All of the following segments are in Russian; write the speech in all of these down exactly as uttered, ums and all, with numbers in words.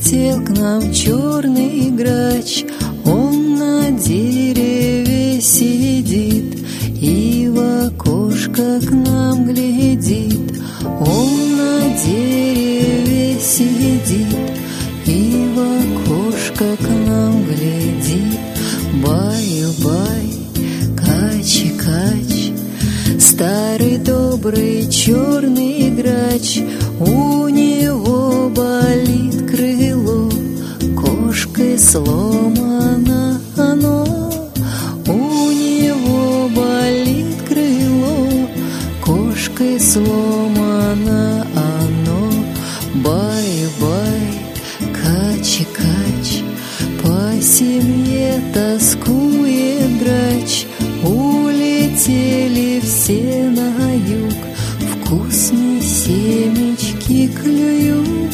Прилетел к нам черный грач, он на дереве сидит и в окошко к нам глядит. Он на дереве сидит и в окошко к нам глядит. Баю-бай, качи-кач, старый добрый черный грач, у него болит крыло, кошкой сломано оно. У него болит крыло, кошкой сломано оно. Бай-бай, качи-кач, по семье тоскует грач. Улетели все на юг, вкусные семечки клюют.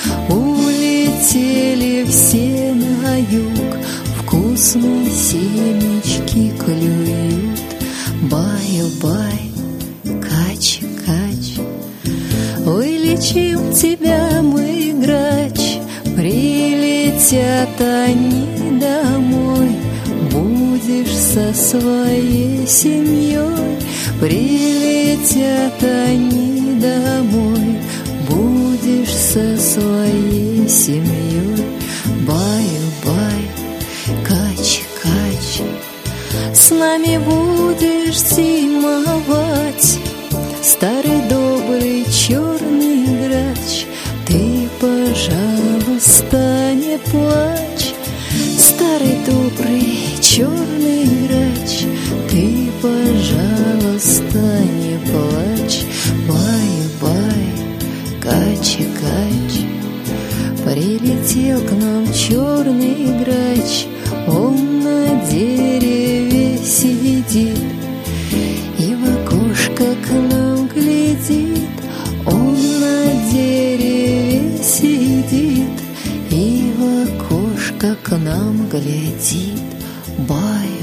Улетели все на юг, вкусные семечки клюют. Баю-бай, качи-кач, вылечим тебя мы, грач. Прилетят они домой, будешь со своей семьей. Прилетят они домой, будешь со своей семьей. Баю-бай, качи-кач, с нами будешь зимовать. Старый добрый черный грач, ты, пожалуйста, не плачь. Старый добрый черный грач, ты, пожалуйста, не плачь. Бай-бай, качи-кач, прилетел к нам черный грач, он на дереве сидит и в окошко к нам глядит. Он на дереве сидит и в окошко к нам глядит. Бай.